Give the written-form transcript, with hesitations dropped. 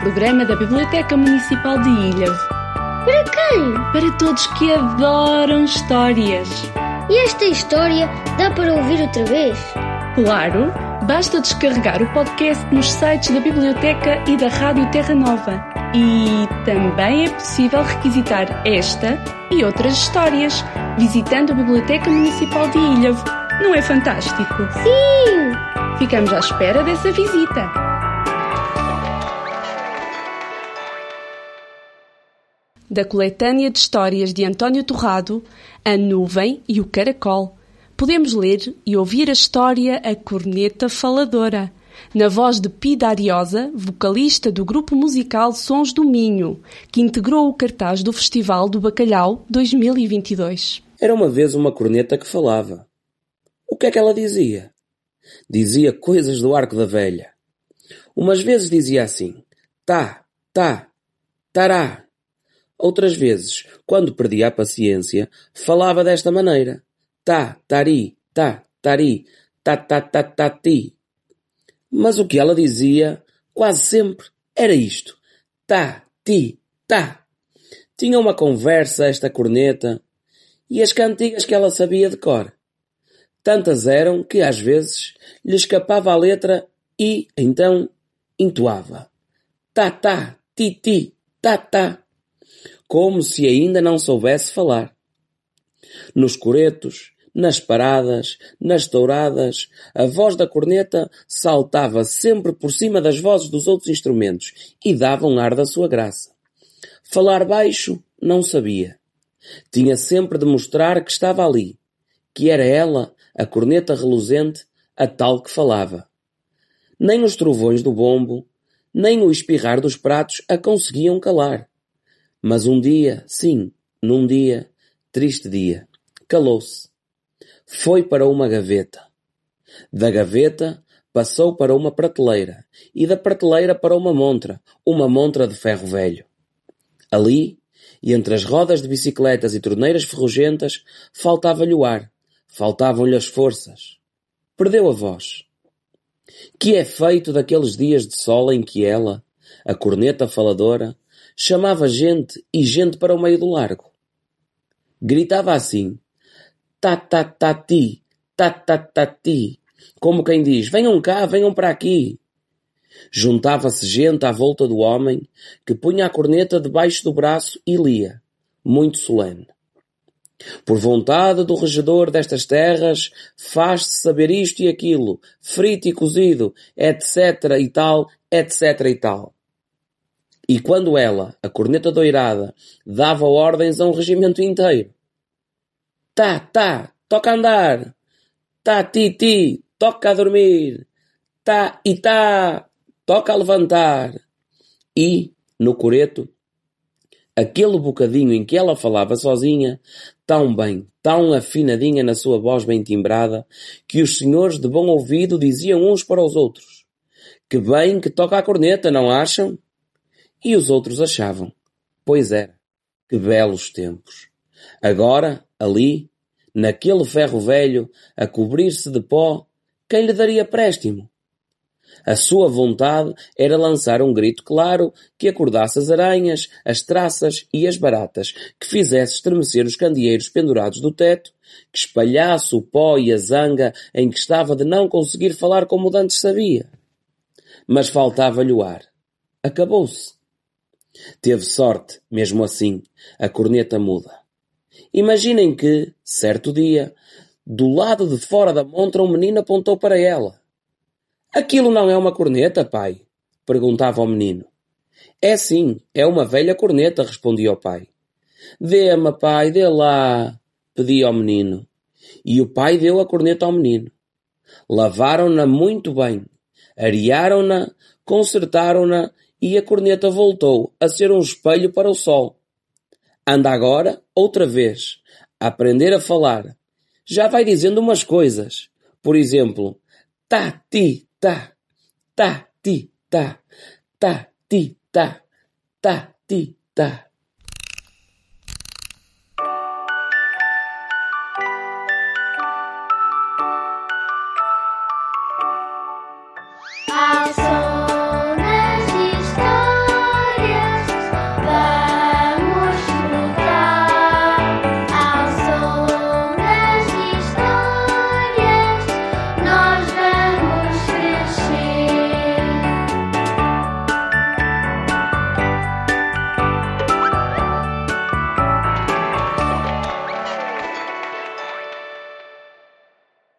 programa da Biblioteca Municipal de Ilhavo. Para quem? Para todos que adoram histórias. E esta história dá para ouvir outra vez? Claro, basta descarregar o podcast nos sites da Biblioteca e da Rádio Terra Nova. E também é possível requisitar esta e outras histórias visitando a Biblioteca Municipal de Ilhavo. Não é fantástico? Sim! Ficamos à espera dessa visita. Da coletânea de histórias de António Torrado, A Nuvem e o Caracol, podemos ler e ouvir a história A Corneta Faladora, na voz de Pida Ariosa, vocalista do grupo musical Sons do Minho, que integrou o cartaz do Festival do Bacalhau 2022. Era uma vez uma corneta que falava. O que é que ela dizia? Dizia coisas do arco da velha. Umas vezes dizia assim, tá, tará. Outras vezes, quando perdia a paciência, falava desta maneira. Tá, tari, ti. Mas o que ela dizia, quase sempre, era isto. Tá, ti, tá. Tinha uma conversa esta corneta e as cantigas que ela sabia de cor. Tantas eram que, às vezes, lhe escapava a letra e, então, entoava. Tá, ti, tá. Como se ainda não soubesse falar. Nos coretos, nas paradas, nas touradas, a voz da corneta saltava sempre por cima das vozes dos outros instrumentos e dava um ar da sua graça. Falar baixo não sabia. Tinha sempre de mostrar que estava ali, que era ela, a corneta reluzente, a tal que falava. Nem os trovões do bombo, nem o espirrar dos pratos a conseguiam calar. Mas um dia, sim, num dia, triste dia, calou-se. Foi para uma gaveta. Da gaveta passou para uma prateleira e da prateleira para uma montra de ferro velho. Ali, e entre as rodas de bicicletas e torneiras ferrugentas, faltava-lhe o ar, faltavam-lhe as forças. Perdeu a voz. Que é feito daqueles dias de sol em que ela, a corneta faladora, chamava gente e gente para o meio do largo. Gritava assim, ti, como quem diz, venham cá, venham para aqui. Juntava-se gente à volta do homem, que punha a corneta debaixo do braço e lia, muito solene. Por vontade do regedor destas terras, faz-se saber isto e aquilo, frito e cozido, etc. e tal, etc. e tal. E quando ela, a corneta doirada, dava ordens a um regimento inteiro. Tá, toca a andar. Tá, ti, toca a dormir. Tá, toca a levantar. E, no coreto, aquele bocadinho em que ela falava sozinha, tão bem, tão afinadinha na sua voz bem timbrada, que os senhores de bom ouvido diziam uns para os outros. Que bem que toca a corneta, não acham? E os outros achavam. Pois era. Que belos tempos. Agora, ali, naquele ferro velho, a cobrir-se de pó, quem lhe daria préstimo? A sua vontade era lançar um grito claro que acordasse as aranhas, as traças e as baratas, que fizesse estremecer os candeeiros pendurados do teto, que espalhasse o pó e a zanga em que estava de não conseguir falar como dantes sabia. Mas faltava-lhe o ar. Acabou-se. Teve sorte, mesmo assim, a corneta muda. Imaginem que, certo dia, do lado de fora da montra um menino apontou para ela. Aquilo não é uma corneta, pai? Perguntava ao menino. É sim, é uma velha corneta, respondia o pai. Dê-me, pai, dê lá, pedia ao menino. E o pai deu a corneta ao menino. Lavaram-na muito bem, arearam-na, consertaram-na e a corneta voltou a ser um espelho para o sol. Anda agora, outra vez, a aprender a falar. Já vai dizendo umas coisas. Por exemplo, tá, ti, tá, tá, ti, tá, tá, ti, tá, tá, ti, tá.